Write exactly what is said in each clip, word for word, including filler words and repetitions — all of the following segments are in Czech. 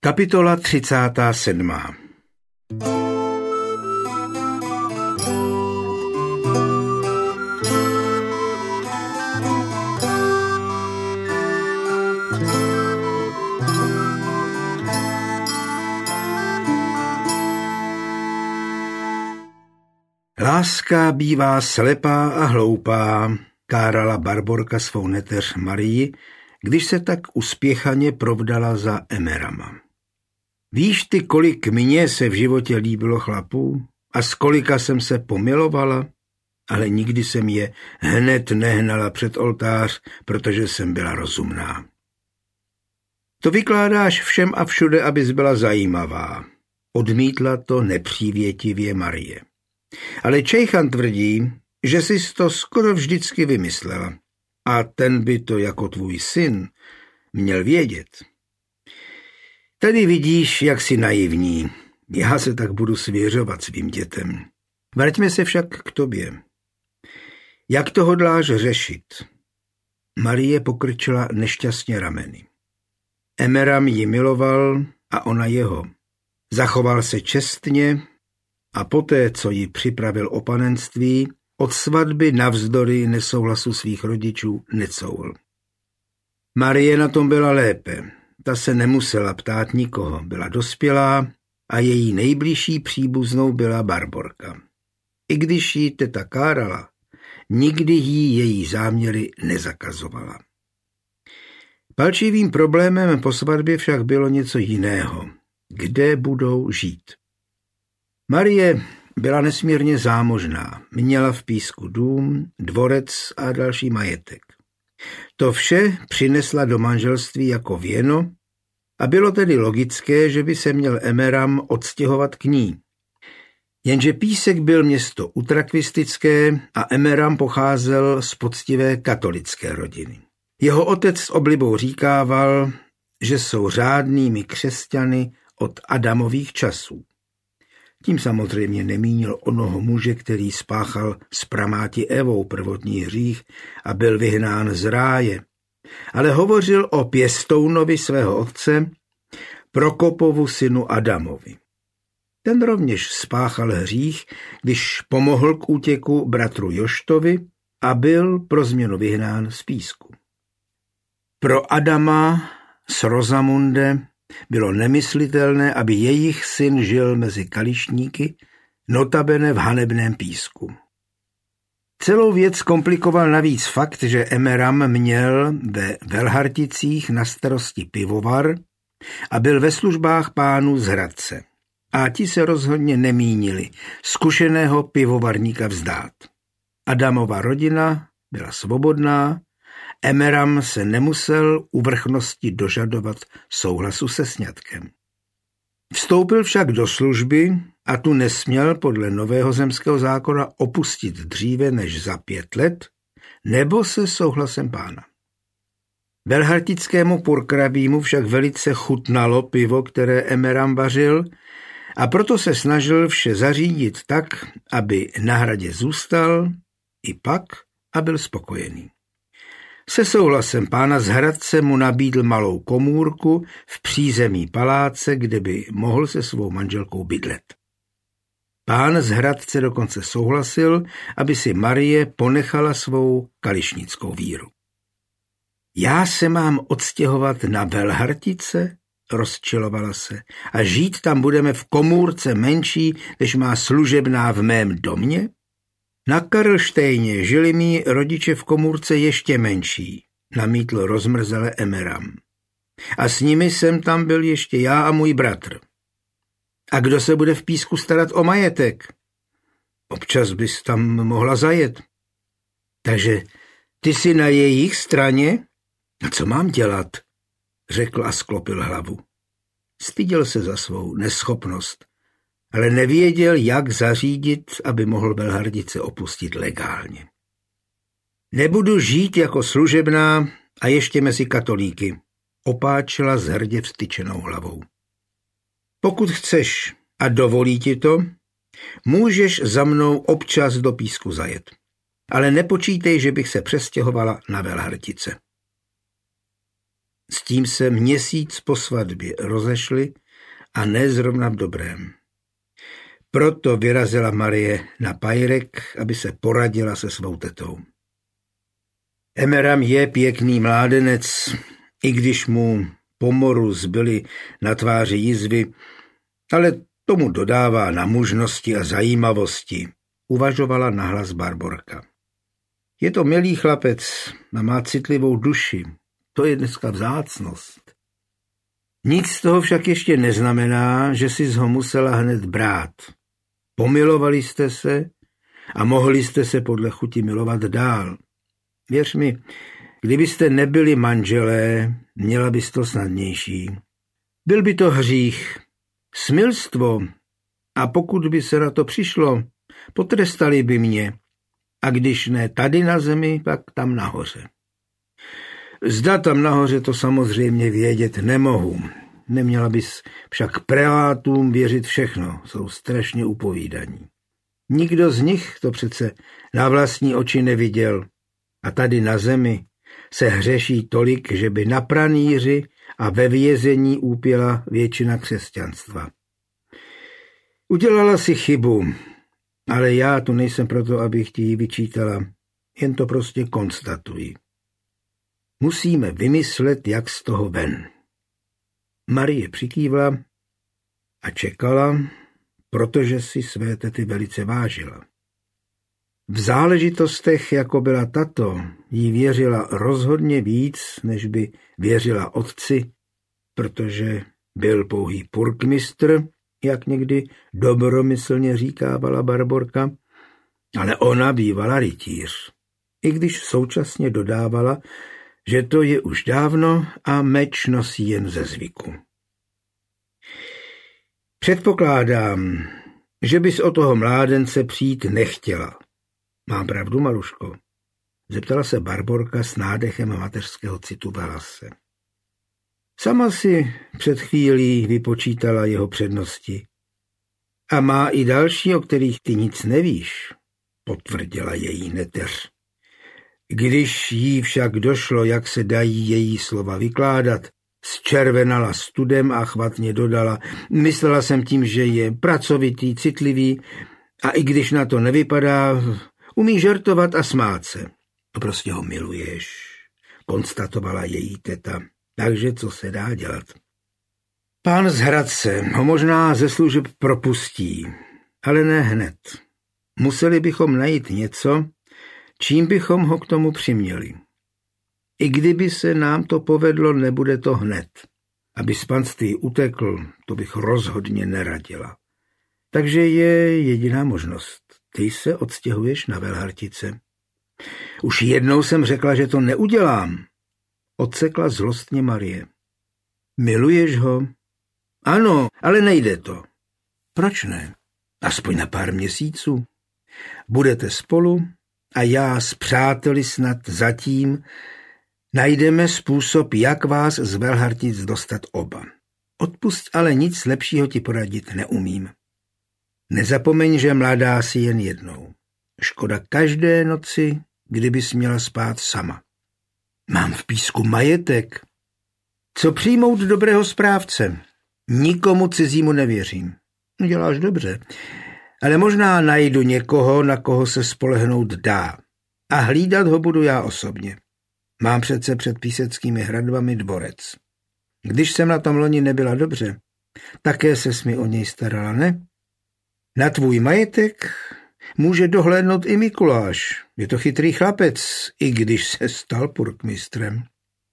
Kapitola třicátá sedmá. Láska bývá slepá a hloupá, kárala Barborka svou neteř Marii, když se tak uspěchaně provdala za Emerama. Víš ty, kolik mně se v životě líbilo chlapů a z kolika jsem se pomilovala, ale nikdy jsem je hned nehnala před oltář, protože jsem byla rozumná. To vykládáš všem a všude, abys byla zajímavá. Odmítla to nepřívětivě Marie. Ale Čejchan tvrdí, že jsi to skoro vždycky vymyslela a ten by to jako tvůj syn měl vědět. Tady vidíš, jak jsi naivní. Já se tak budu svěřovat svým dětem. Vraťme se však k tobě. Jak to hodláš řešit? Marie pokrčila nešťastně rameny. Emeram ji miloval a ona jeho. Zachoval se čestně a poté, co ji připravil o panenství, od svatby navzdory nesouhlasu svých rodičů necouvl. Marie na tom byla lépe. Ta se nemusela ptát nikoho, byla dospělá a její nejbližší příbuznou byla Barborka. I když jí teta kárala, nikdy jí její záměry nezakazovala. Palčivým problémem po svatbě však bylo něco jiného. Kde budou žít? Marie byla nesmírně zámožná, měla v Písku dům, dvorec a další majetek. To vše přinesla do manželství jako věno a bylo tedy logické, že by se měl Emeram odstěhovat k ní. Jenže Písek byl město utrakvistické a Emeram pocházel z poctivé katolické rodiny. Jeho otec s oblibou říkával, že jsou řádnými křesťany od Adamových časů. Tím samozřejmě nemínil onoho muže, který spáchal s pramáti Evou prvotní hřích a byl vyhnán z ráje, ale hovořil o pěstounovi svého otce, Prokopovu synu Adamovi. Ten rovněž spáchal hřích, když pomohl k útěku bratru Joštovi a byl pro změnu vyhnán z Písku. Pro Adama s Rozamunde bylo nemyslitelné, aby jejich syn žil mezi kališníky, notabene v hanebném Písku. Celou věc komplikoval navíc fakt, že Emeram měl ve Velharticích na starosti pivovar a byl ve službách pánů z Hradce. A ti se rozhodně nemínili zkušeného pivovarníka vzdát. Adamova rodina byla svobodná, Emeram se nemusel u vrchnosti dožadovat souhlasu se sňatkem. Vstoupil však do služby a tu nesměl podle nového zemského zákona opustit dříve než za pět let nebo se souhlasem pána. Velhartickému purkrabímu však velice chutnalo pivo, které Emeram vařil, a proto se snažil vše zařídit tak, aby na hradě zůstal i pak a byl spokojený. Se souhlasem pána z Hradce mu nabídl malou komůrku v přízemí paláce, kde by mohl se svou manželkou bydlet. Pán z Hradce dokonce souhlasil, aby si Marie ponechala svou kališnickou víru. Já se mám odstěhovat na Velhartice? Rozčilovala se. A žít tam budeme v komůrce menší, než má služebná v mém domě? Na Karlštejně žili mí rodiče v komůrce ještě menší, namítl rozmrzele Emeram. A s nimi jsem tam byl ještě já a můj bratr. A kdo se bude v Písku starat o majetek? Občas bys tam mohla zajet. Takže ty jsi na jejich straně? A co mám dělat? Řekl a sklopil hlavu. Styděl se za svou neschopnost, ale nevěděl, jak zařídit, aby mohl Velhardice opustit legálně. Nebudu žít jako služebná a ještě mezi katolíky, opáčila s hrdě vztyčenou hlavou. Pokud chceš a dovolí ti to, můžeš za mnou občas do Písku zajet, ale nepočítej, že bych se přestěhovala na Velhartice. S tím se měsíc po svatbě rozešli a ne zrovna v dobrém. Proto vyrazila Marie na Pajrek, aby se poradila se svou tetou. Emeram je pěkný mládenec, i když mu po moru zbyly na tváři jizvy, ale tomu dodává na mužnosti a zajímavosti, uvažovala nahlas Barborka. Je to milý chlapec a má citlivou duši, to je dneska vzácnost. Nic z toho však ještě neznamená, že jsi ho musela hned brát. Pomilovali jste se a mohli jste se podle chuti milovat dál. Věř mi, kdybyste nebyli manželé, měla bys to snadnější. Byl by to hřích, smilstvo, a pokud by se na to přišlo, potrestali by mě, a když ne tady na zemi, pak tam nahoře. Zda tam nahoře to samozřejmě vědět nemohu. Neměla bys však prelátům věřit všechno, jsou strašně upovídaní. Nikdo z nich to přece na vlastní oči neviděl a tady na zemi se hřeší tolik, že by na pranýři a ve vězení úpěla většina křesťanstva. Udělala si chybu, ale já tu nejsem proto, abych ti ji vyčítala, jen to prostě konstatuji. Musíme vymyslet, jak z toho ven. Marie přikývla a čekala, protože si své tety velice vážila. V záležitostech, jako byla tato, jí věřila rozhodně víc, než by věřila otci, protože byl pouhý purkmistr, jak někdy dobromyslně říkávala Barborka, ale ona bývala rytíř, i když současně dodávala, že to je už dávno a meč nosí jen ze zvyku. Předpokládám, že bys o toho mládence přijít nechtěla. Mám pravdu, Maruško? Zeptala se Barborka s nádechem mateřského citu v hlase. Sama si před chvílí vypočítala jeho přednosti. A má i další, o kterých ty nic nevíš, potvrdila její neteř. Když jí však došlo, jak se dají její slova vykládat, zčervenala studem a chvatně dodala, myslela jsem tím, že je pracovitý, citlivý a i když na to nevypadá, umí žertovat a smát se. Prostě ho miluješ, konstatovala její teta, takže co se dá dělat. Pán z Hradce ho možná ze služeb propustí, ale ne hned. Museli bychom najít něco, čím bychom ho k tomu přiměli. I kdyby se nám to povedlo, nebude to hned. Aby z panství utekl, to bych rozhodně neradila. Takže je jediná možnost. Ty se odstěhuješ na Velhartice. Už jednou jsem řekla, že to neudělám. Odsekla zlostně Marie. Miluješ ho? Ano, ale nejde to. Proč ne? Aspoň na pár měsíců. Budete spolu a já s přáteli snad zatím najdeme způsob, jak vás z Velhartic dostat oba. Odpusť, ale nic lepšího ti poradit neumím. Nezapomeň, že mladá si jen jednou. Škoda každé noci, kdybys měla spát sama. Mám v Písku majetek. Co přijmout dobrého správce? Nikomu cizímu nevěřím. Děláš dobře, ale možná najdu někoho, na koho se spolehnout dá. A hlídat ho budu já osobně. Mám přece před Píseckými hradbami dvorec. Když jsem na tom loni nebyla dobře, také ses mi o něj starala, ne? Na tvůj majetek může dohlédnout i Mikuláš. Je to chytrý chlapec, i když se stal purkmistrem.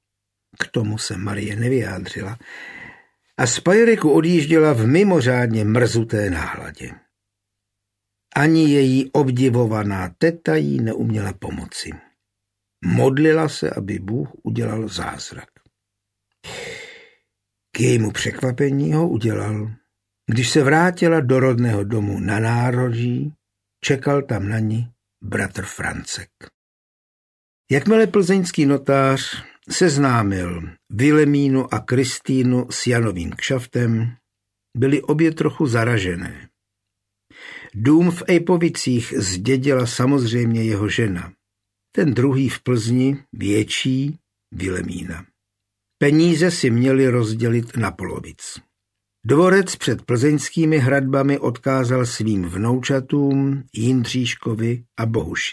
K tomu se Marie nevyjádřila a z Pajreku odjížděla v mimořádně mrzuté náhladě. Ani její obdivovaná teta jí neuměla pomoci. Modlila se, aby Bůh udělal zázrak. K jejímu překvapení ho udělal. Když se vrátila do rodného domu na nároží, čekal tam na ní bratr Francek. Jakmile plzeňský notář seznámil Vilemínu a Kristýnu s Janovým kšaftem, byly obě trochu zaražené. Dům v Ejpovicích zdědila samozřejmě jeho žena. Ten druhý v Plzni, větší, Vilemína. Peníze si měli rozdělit na polovic. Dvorec před plzeňskými hradbami odkázal svým vnoučatům Jindříškovi a Bohuši.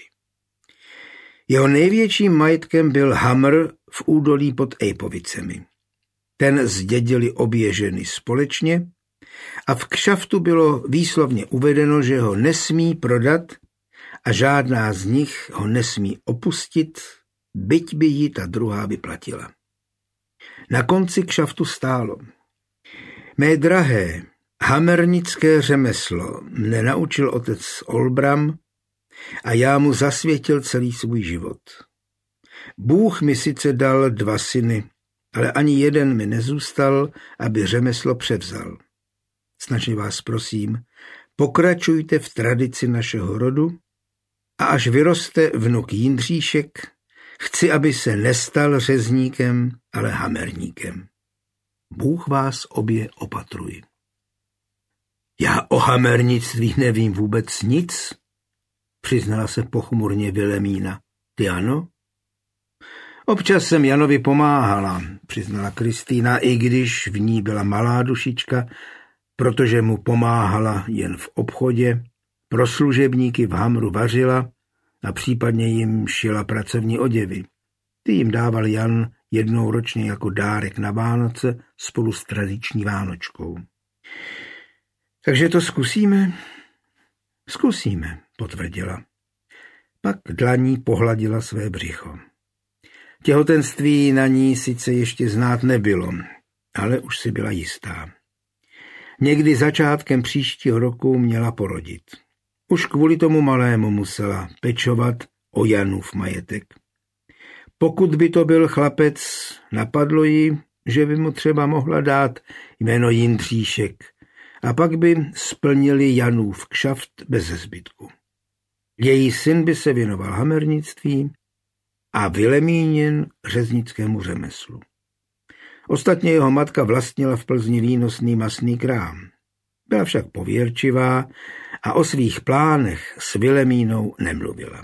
Jeho největším majetkem byl Hamr v údolí pod Ejpovicemi. Ten zdědili obě ženy společně a v kšaftu bylo výslovně uvedeno, že ho nesmí prodat a žádná z nich ho nesmí opustit, byť by ji ta druhá vyplatila. Na konci kšaftu stálo: Mé drahé, hamernické řemeslo mne naučil otec Olbram a já mu zasvětil celý svůj život. Bůh mi sice dal dva syny, ale ani jeden mi nezůstal, aby řemeslo převzal. Snažně vás prosím, pokračujte v tradici našeho rodu a až vyroste vnuk Jindříšek, chci, aby se nestal řezníkem, ale hamerníkem. Bůh vás obě opatruje. Já o hamernictví nevím vůbec nic, přiznala se pochmurně Vilemína. Ty ano? Občas jsem Janovi pomáhala, přiznala Kristýna, i když v ní byla malá dušička, protože mu pomáhala jen v obchodě, pro služebníky v Hamru vařila a případně jim šila pracovní oděvy. Ty jim dával Jan jednou ročně jako dárek na Vánoce spolu s tradiční vánočkou. Takže to zkusíme? Zkusíme, potvrdila. Pak dlaní pohladila své břicho. Těhotenství na ní sice ještě znát nebylo, ale už si byla jistá. Někdy začátkem příštího roku měla porodit. Už kvůli tomu malému musela pečovat o Janův majetek. Pokud by to byl chlapec, napadlo jí, že by mu třeba mohla dát jméno Jindříšek a pak by splnili Janův kšaft bez zbytku. Její syn by se věnoval hamernictví a Vilemínin řeznickému řemeslu. Ostatně jeho matka vlastnila v Plzni výnosný masný krám. Byla však pověrčivá a o svých plánech s Vilemínou nemluvila.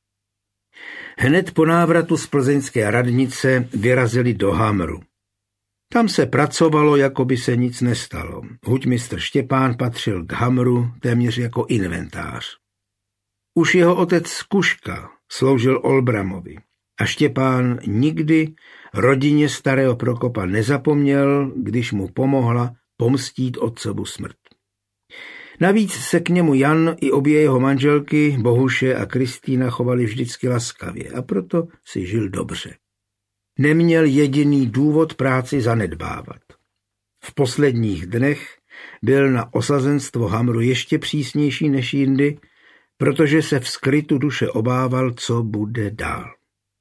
Hned po návratu z plzeňské radnice vyrazili do Hamru. Tam se pracovalo, jako by se nic nestalo. Huťmistr Štěpán patřil k Hamru téměř jako inventář. Už jeho otec Kuška sloužil Olbramovi a Štěpán nikdy rodině starého Prokopa nezapomněl, když mu pomohla pomstít otcovu smrt. Navíc se k němu Jan i obě jeho manželky, Bohuše a Kristýna, chovali vždycky laskavě a proto si žil dobře. Neměl jediný důvod práci zanedbávat. V posledních dnech byl na osazenstvo Hamru ještě přísnější než jindy, protože se v skrytu duše obával, co bude dál.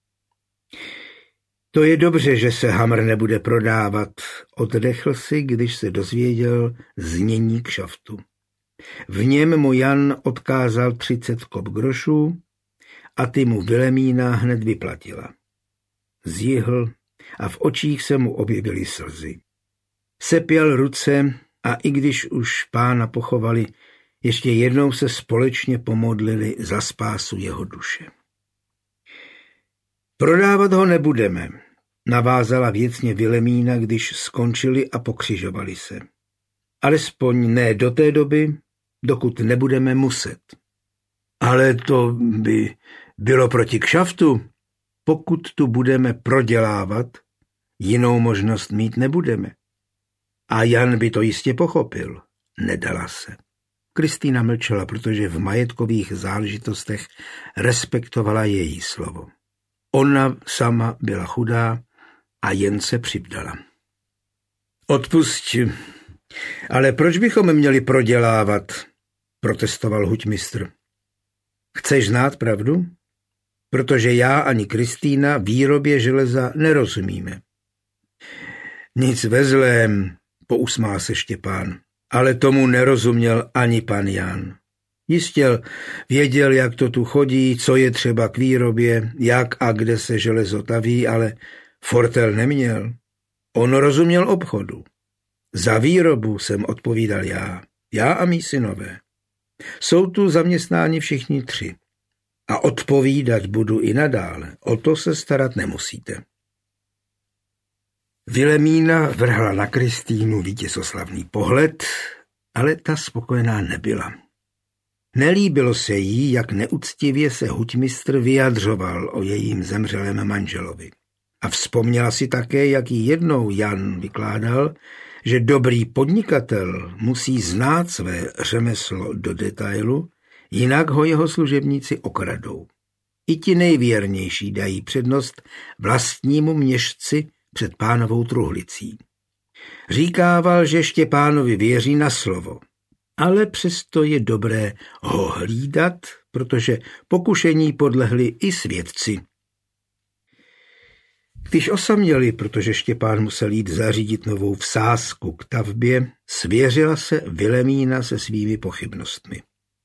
To je dobře, že se Hamr nebude prodávat, oddechl si, když se dozvěděl znění kšaftu. V něm mu Jan odkázal třicet kop grošů a ty mu Vilemína hned vyplatila. Zjihl a v očích se mu objevily slzy. Sepěl ruce a i když už pána pochovali, ještě jednou se společně pomodlili za spásu jeho duše. Prodávat ho nebudeme, navázala věcně Vilemína, když skončili a pokřižovali se. Alespoň ne do té doby, dokud nebudeme muset. Ale to by bylo proti kšaftu. Pokud tu budeme prodělávat, jinou možnost mít nebudeme. A Jan by to jistě pochopil. Nedala se. Kristýna mlčela, protože v majetkových záležitostech respektovala její slovo. Ona sama byla chudá a jen se přivdala. Odpusť, ale proč bychom měli prodělávat, protestoval huťmistr. Chceš znát pravdu? Protože já ani Kristýna výrobě železa nerozumíme. Nic ve zlém, pousmál se Štěpán, ale tomu nerozuměl ani pan Jan. Jistě věděl, jak to tu chodí, co je třeba k výrobě, jak a kde se železo taví, ale fortel neměl. On rozuměl obchodu. Za výrobu jsem odpovídal já, já a mí synové. Jsou tu zaměstnáni všichni tři. A odpovídat budu i nadále, o to se starat nemusíte. Vilemína vrhla na Kristýnu vítězoslavný pohled, ale ta spokojená nebyla. Nelíbilo se jí, jak neúctivě se huťmistr vyjadřoval o jejím zemřelém manželovi. A vzpomněla si také, jak jí jednou Jan vykládal, že dobrý podnikatel musí znát své řemeslo do detailu, jinak ho jeho služebníci okradou. I ti nejvěrnější dají přednost vlastnímu měšci před pánovou truhlicí. Říkával, že Štěpánovi věří na slovo, ale přesto je dobré ho hlídat, protože pokušení podlehli i svědci. Když osaměli, protože Štěpán musel jít zařídit novou vsázku k tavbě, svěřila se Vilemína se svými pochybnostmi.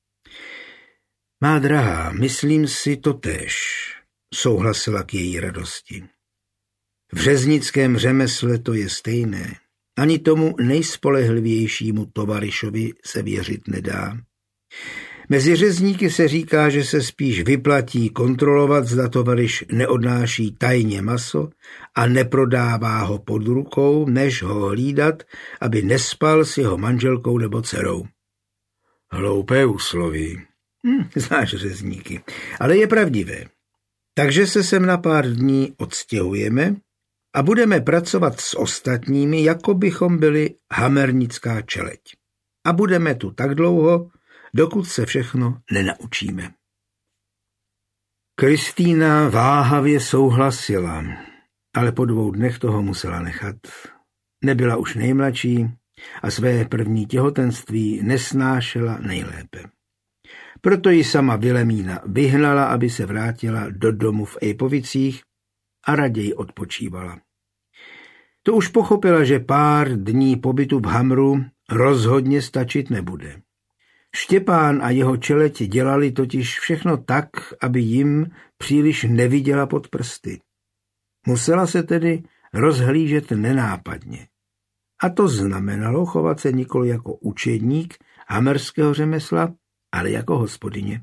Má drahá, myslím si totéž, souhlasila k její radosti. V řeznickém řemesle to je stejné. Ani tomu nejspolehlivějšímu tovaryšovi se věřit nedá. Mezi řezníky se říká, že se spíš vyplatí kontrolovat, zda tovaryš neodnáší tajně maso a neprodává ho pod rukou, než ho hlídat, aby nespal s jeho manželkou nebo dcerou. Hloupé úsloví. Hm, znáš řezníky, ale je pravdivé. Takže se sem na pár dní odstěhujeme a budeme pracovat s ostatními, jako bychom byli hamernická čeleť. A budeme tu tak dlouho, dokud se všechno nenaučíme. Kristýna váhavě souhlasila, ale po dvou dnech toho musela nechat. Nebyla už nejmladší a své první těhotenství nesnášela nejlépe. Proto ji sama Vilemína vyhnala, aby se vrátila do domu v Ejpovicích a raději odpočívala. To už pochopila, že pár dní pobytu v Hamru rozhodně stačit nebude. Štěpán a jeho čeleť dělali totiž všechno tak, aby jim příliš neviděla pod prsty. Musela se tedy rozhlížet nenápadně. A to znamenalo chovat se nikoli jako učedník hamerského řemesla, ale jako hospodyně.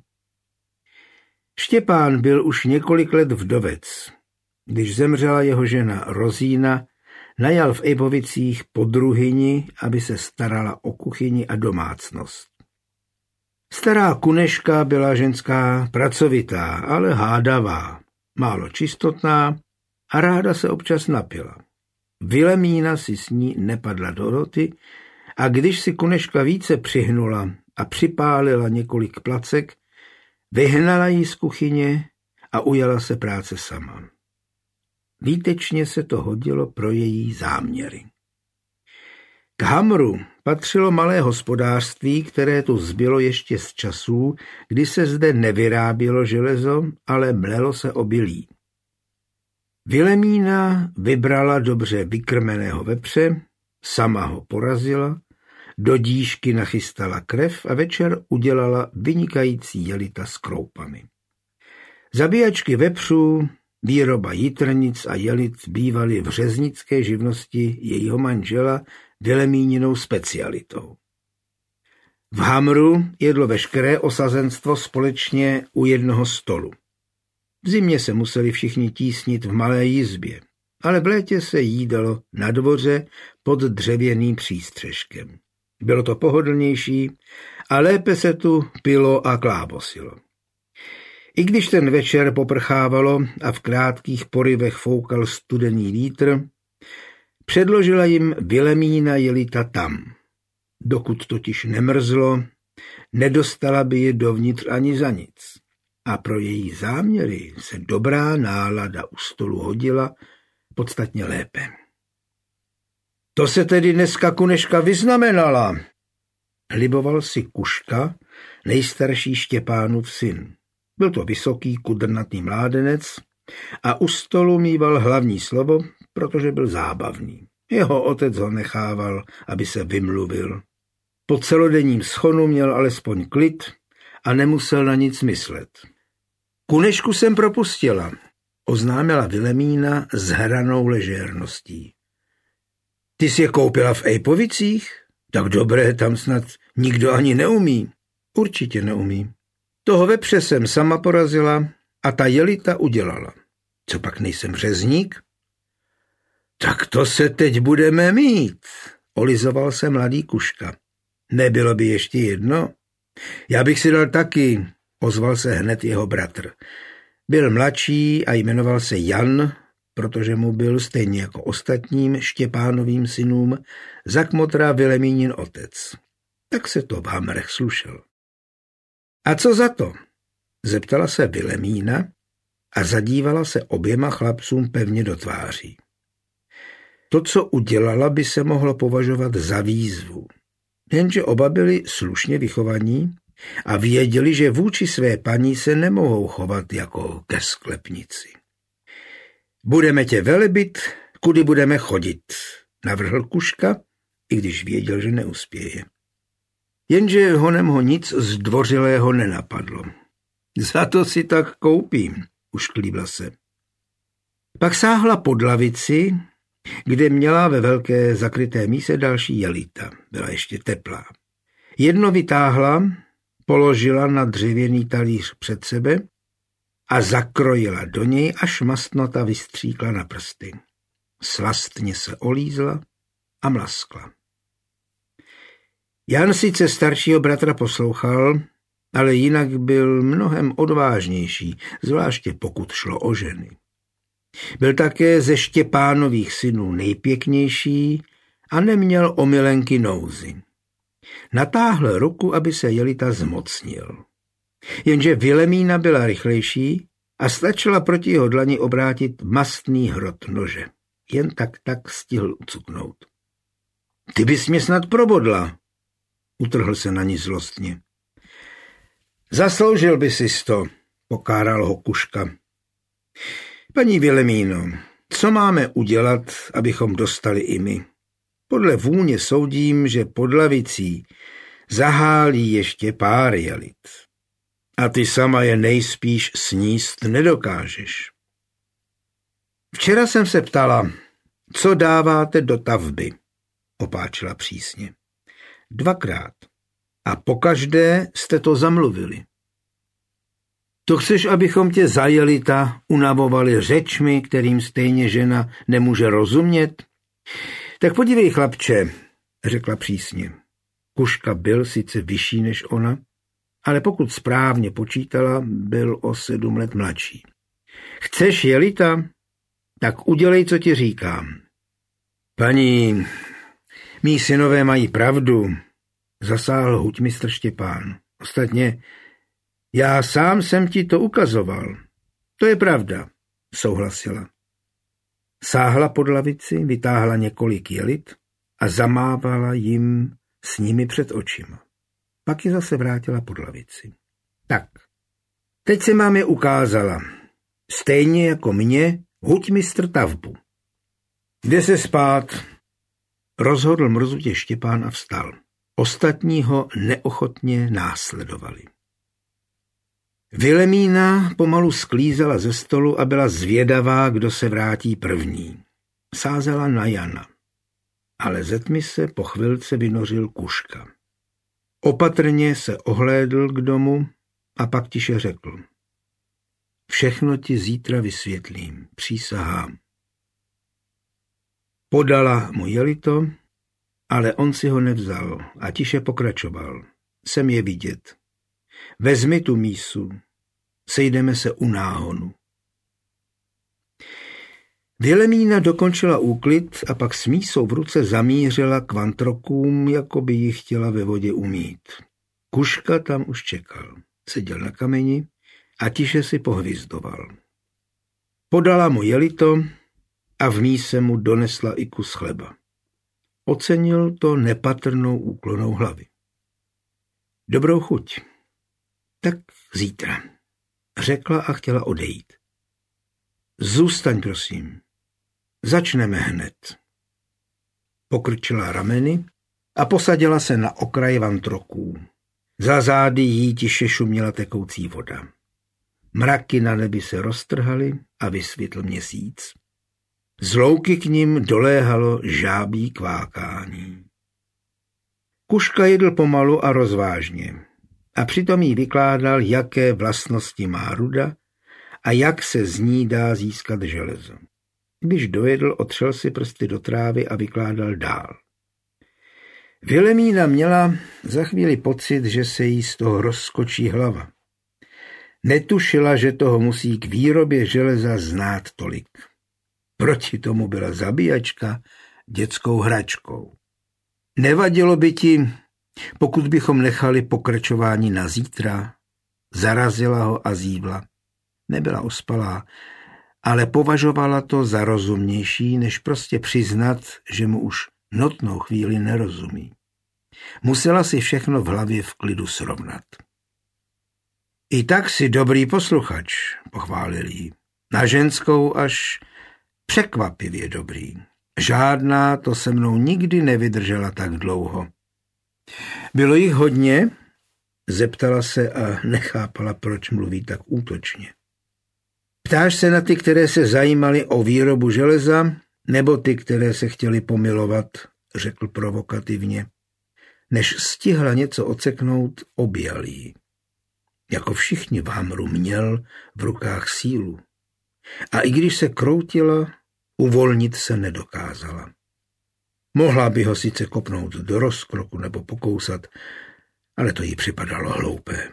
Štěpán byl už několik let vdovec. Když zemřela jeho žena Rozína, najal v Ejpovicích podruhyni, aby se starala o kuchyni a domácnost. Stará Kuneška byla ženská pracovitá, ale hádavá, málo čistotná a ráda se občas napila. Vilemína si s ní nepadla do roty a když si Kuneška více přihnula a připálila několik placek, vyhnala ji z kuchyně a ujala se práce sama. Výtečně se to hodilo pro její záměry. K Hamru patřilo malé hospodářství, které tu zbylo ještě z časů, kdy se zde nevyrábělo železo, ale mlelo se obilí. Vilemína vybrala dobře vykrmeného vepře, sama ho porazila, do díšky nachystala krev a večer udělala vynikající jelita s kroupami. Zabíjačky vepřů, výroba jitrnic a jelit bývaly v řeznické živnosti jejího manžela Vilemíninou specialitou. V Hamru jedlo veškeré osazenstvo společně u jednoho stolu. V zimě se museli všichni tísnit v malé jizbě, ale v létě se jídalo na dvoře pod dřevěným přístřeškem. Bylo to pohodlnější a lépe se tu pilo a klábosilo. I když ten večer poprchávalo a v krátkých porivech foukal studený vítr, předložila jim Vilemína jelita tam. Dokud totiž nemrzlo, nedostala by je dovnitř ani za nic. A pro její záměry se dobrá nálada u stolu hodila podstatně lépe. To se tedy dneska Kuneška vyznamenala, liboval si Kuška, nejstarší Štěpánův syn. Byl to vysoký, kudrnatý mládenec a u stolu mýval hlavní slovo, protože byl zábavný. Jeho otec ho nechával, aby se vymluvil. Po celodenním schonu měl alespoň klid a nemusel na nic myslet. Kunešku jsem propustila, oznámila Vilemína s hranou ležérností. Ty jsi je koupila v Ejpovicích? Tak dobré, tam snad nikdo ani neumí. Určitě neumí. Toho vepře jsem sama porazila a ta jelita udělala. Co pak nejsem řezník? Tak to se teď budeme mít, olizoval se mladý Kuška. Nebylo by ještě jedno? Já bych si dal taky, ozval se hned jeho bratr. Byl mladší a jmenoval se Jan, protože mu byl stejně jako ostatním Štěpánovým synům za kmotra Vilemínin otec. Tak se to v Hamrech slušel. A co za to? Zeptala se Vilemína a zadívala se oběma chlapcům pevně do tváří. To, co udělala, by se mohlo považovat za výzvu. Jenže oba byli slušně vychovaní a věděli, že vůči své paní se nemohou chovat jako ke sklepnici. Budeme tě velebit, kudy budeme chodit, navrhl Kuška, i když věděl, že neuspěje. Jenže honem ho nic zdvořilého nenapadlo. Za to si tak koupím, ušklíbla se. Pak sáhla pod lavici, kde měla ve velké zakryté míse další jelita. Byla ještě teplá. Jedno vytáhla, položila na dřevěný talíř před sebe a zakrojila do něj, až mastnota vystříkla na prsty. Slastně se olízla a mlaskla. Jan sice staršího bratra poslouchal, ale jinak byl mnohem odvážnější, zvláště pokud šlo o ženy. Byl také ze Štěpánových synů nejpěknější a neměl o milenky nouzy. Natáhl ruku, aby se jelita zmocnil. Jenže Vilemína byla rychlejší a stačila proti jeho dlani obrátit mastný hrot nože. Jen tak tak stihl ucuknout. Ty bys mě snad probodla, utrhl se na ní zlostně. Zasloužil by sis to, pokáral ho Kuška. Paní Vilemíno, co máme udělat, abychom dostali i my? Podle vůně soudím, že pod lavicí zahálí ještě pár jelit. A ty sama je nejspíš sníst nedokážeš. Včera jsem se ptala, co dáváte do tavby, opáčila přísně. Dvakrát. A pokaždé jste to zamluvili. To chceš, abychom tě za jelita unavovali řečmi, kterým stejně žena nemůže rozumět? Tak podívej, chlapče, řekla přísně. Kuška byl sice vyšší než ona, ale pokud správně počítala, byl o sedm let mladší. Chceš jelita? Tak udělej, co ti říkám. Paní, mí synové mají pravdu, zasáhl huťmistr Štěpán. Ostatně, já sám jsem ti to ukazoval. To je pravda, souhlasila. Sáhla pod lavici, vytáhla několik jelit a zamávala jim s nimi před očima. Pak je zase vrátila pod lavici. Tak, teď se mám je ukázala. Stejně jako mě, huťmistr tavbu. Jde se spát, rozhodl mrzutě Štěpán a vstal. Ostatní ho neochotně následovali. Vilemína pomalu sklízela ze stolu a byla zvědavá, kdo se vrátí první. Sázela na Jana, ale ze tmy se po chvilce vynořil Kuška. Opatrně se ohlédl k domu a pak tiše řekl. Všechno ti zítra vysvětlím, přísahám. Podala mu jelito, ale on si ho nevzal a tiše pokračoval. Jsem je vidět. Vezmi tu mísu, sejdeme se u náhonu. Vilemína dokončila úklid a pak s mísou v ruce zamířila k vantrokům, jako by ji chtěla ve vodě umýt. Kuška tam už čekal. Seděl na kameni a tiše si pohvizdoval. Podala mu jelito a v míse mu donesla i kus chleba. Ocenil to nepatrnou úklonou hlavy. Dobrou chuť. Tak zítra, řekla a chtěla odejít. Zůstaň, prosím. Začneme hned. Pokrčila rameny a posadila se na okraj vantroků. Za zády jí tiše šuměla tekoucí voda. Mraky na nebi se roztrhaly a vysvětl měsíc. Z louky k nim doléhalo žábí kvákání. Kuška jedl pomalu a rozvážně a přitom jí vykládal, jaké vlastnosti má ruda a jak se z ní dá získat železo. Když dojedl, otřel si prsty do trávy a vykládal dál. Vilemína měla za chvíli pocit, že se jí z toho rozskočí hlava. Netušila, že toho musí k výrobě železa znát tolik. Proti tomu byla zabíjačka dětskou hračkou. Nevadilo by ti, pokud bychom nechali pokračování na zítra? Zarazila ho a zívla. Nebyla ospalá, ale považovala to za rozumnější, než prostě přiznat, že mu už notnou chvíli nerozumí. Musela si všechno v hlavě v klidu srovnat. I tak si dobrý posluchač, pochválil jí. Na ženskou až překvapivě dobrý. Žádná to se mnou nikdy nevydržela tak dlouho. Bylo jich hodně? Zeptala se a nechápala, proč mluví tak útočně. Ptáš se na ty, které se zajímaly o výrobu železa, nebo ty, které se chtěli pomilovat, řekl provokativně. Než stihla něco oceknout, objal jí. Jako všichni v Hamru měl v rukách sílu. A i když se kroutila, uvolnit se nedokázala. Mohla by ho sice kopnout do rozkroku nebo pokousat, ale to jí připadalo hloupé.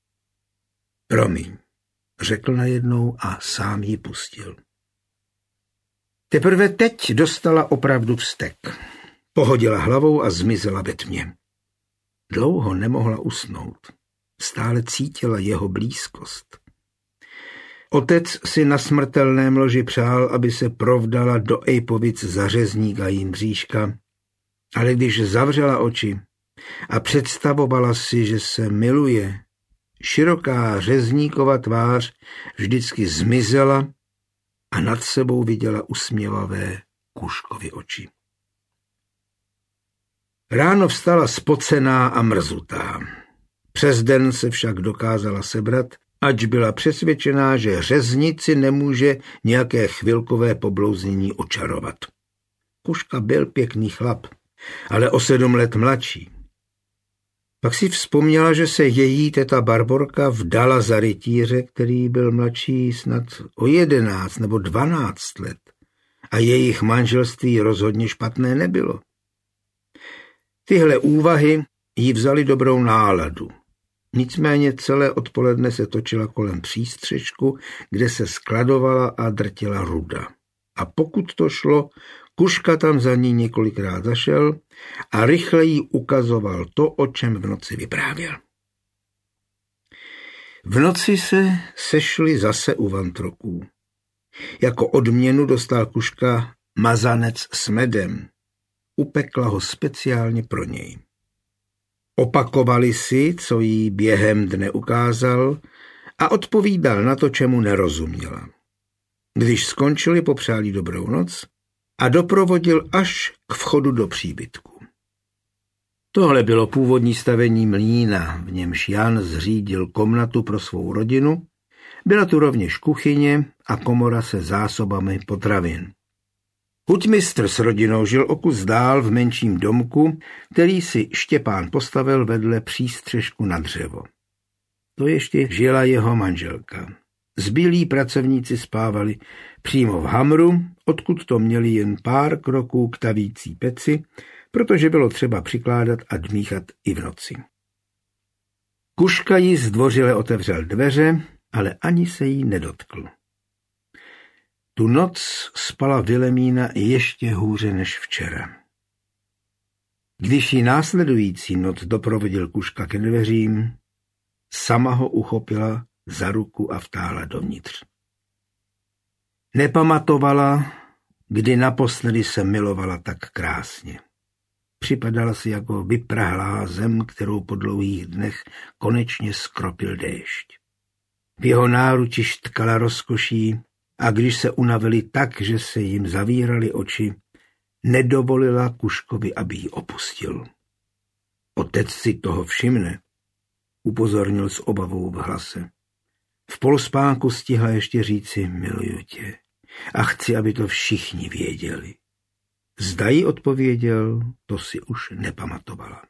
Promiň, řekl najednou a sám ji pustil. Teprve teď dostala opravdu vztek. Pohodila hlavou a zmizela ve tmě. Dlouho nemohla usnout. Stále cítila jeho blízkost. Otec si na smrtelném loži přál, aby se provdala do Ejpovic za řezníka Jindříška, ale když zavřela oči a představovala si, že se miluje, široká řezníkova tvář vždycky zmizela a nad sebou viděla usměvavé Kuškovy oči. Ráno vstala spocená a mrzutá. Přes den se však dokázala sebrat, ač byla přesvědčená, že řeznici nemůže nějaké chvilkové poblouznění očarovat. Kuška byl pěkný chlap, ale o sedm let mladší. Pak si vzpomněla, že se její teta Barborka vdala za rytíře, který byl mladší snad o jedenáct nebo dvanáct let a jejich manželství rozhodně špatné nebylo. Tyhle úvahy jí vzaly dobrou náladu. Nicméně celé odpoledne se točila kolem přístřešku, kde se skladovala a drtila ruda. A pokud to šlo, Kuška tam za ní několikrát zašel a rychle jí ukazoval to, o čem v noci vyprávěl. V noci se sešli zase u vantroků. Jako odměnu dostal Kuška mazanec s medem. Upekla ho speciálně pro něj. Opakovali si, co jí během dne ukázal, a odpovídal na to, čemu nerozuměla. Když skončili, popřáli dobrou noc a doprovodil až k vchodu do příbytku. Tohle bylo původní stavení mlýna, v němž Jan zřídil komnatu pro svou rodinu. Byla tu rovněž kuchyně a komora se zásobami potravin. Huťmistr s rodinou žil o kus dál v menším domku, který si Štěpán postavil vedle přístřešku na dřevo. To ještě žila jeho manželka. Zbylí pracovníci spávali přímo v Hamru, odkud to měli jen pár kroků k tavící peci, protože bylo třeba přikládat a dmíchat i v noci. Kuška jí zdvořile otevřel dveře, ale ani se jí nedotkl. Tu noc spala Vilemína ještě hůře než včera. Když ji následující noc doprovodil Kuška ke dveřím, sama ho uchopila za ruku a vtáhla dovnitř. Nepamatovala, kdy naposledy se milovala tak krásně. Připadala si jako vyprahlá zem, kterou po dlouhých dnech konečně skropil déšť. V jeho náruči štkala rozkoší a když se unavili tak, že se jim zavíraly oči, nedovolila Kuškovi, aby ji opustil. Otec si toho všimne, upozornil s obavou v hlase. V polospánku stihla ještě říci, miluju tě a chci, aby to všichni věděli. Zda jí odpověděl, to si už nepamatovala.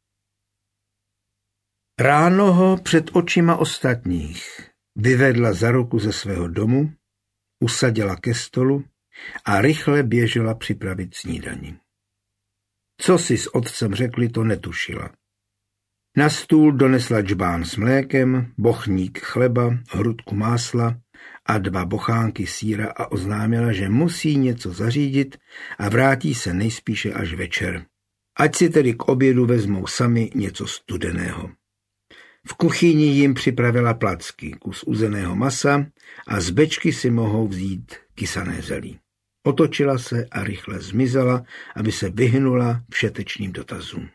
Ráno ho před očima ostatních vyvedla za ruku ze svého domu, usadila ke stolu a rychle běžela připravit snídani. Co si s otcem řekli, to netušila. Na stůl donesla džbán s mlékem, bochník chleba, hrudku másla a dva bochánky sýra a oznámila, že musí něco zařídit a vrátí se nejspíše až večer. Ať si tedy k obědu vezmou sami něco studeného. V kuchyni jim připravila placky, kus uzeného masa a z bečky si mohou vzít kysané zelí. Otočila se a rychle zmizela, aby se vyhnula všetečným dotazům.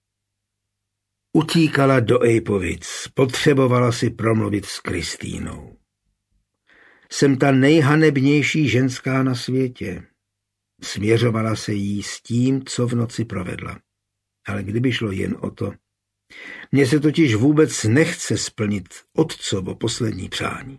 Utíkala do Ejpovic, potřebovala si promluvit s Kristýnou. Jsem ta nejhanebnější ženská na světě. Svěřovala se jí s tím, co v noci provedla. Ale kdyby šlo jen o to, mně se totiž vůbec nechce splnit otcovo poslední přání.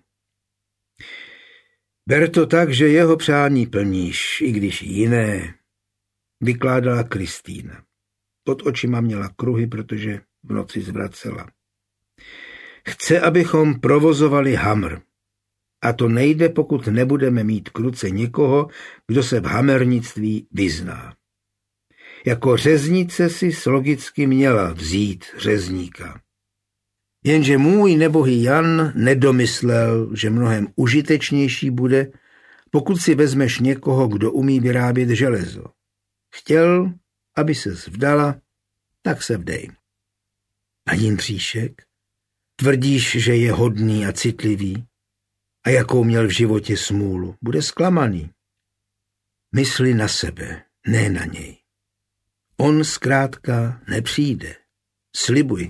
Ber to tak, že jeho přání plníš, i když jiné, vykládala Kristýna. Pod očima měla kruhy, protože v noci zvracela. Chce, abychom provozovali hamr. A to nejde, pokud nebudeme mít k ruce někoho, kdo se v hamernictví vyzná. Jako řeznice si logicky měla vzít řezníka. Jenže můj nebohý Jan nedomyslel, že mnohem užitečnější bude, pokud si vezmeš někoho, kdo umí vyrábět železo. Chtěl, aby se vdala, tak se vdej. A Jindříšek? Tvrdíš, že je hodný a citlivý? A jakou měl v životě smůlu? Bude zklamaný. Mysli na sebe, ne na něj. On zkrátka nepřijde. Slibuj.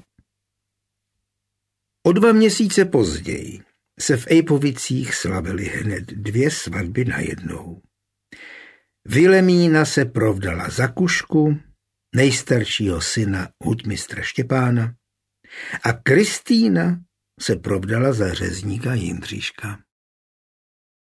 O dva měsíce později se v Ejpovicích slavily hned dvě svatby najednou. Vilemína se provdala za Kušku, nejstaršího syna hutmistra Štěpána, a Kristýna se provdala za řezníka Jindříška.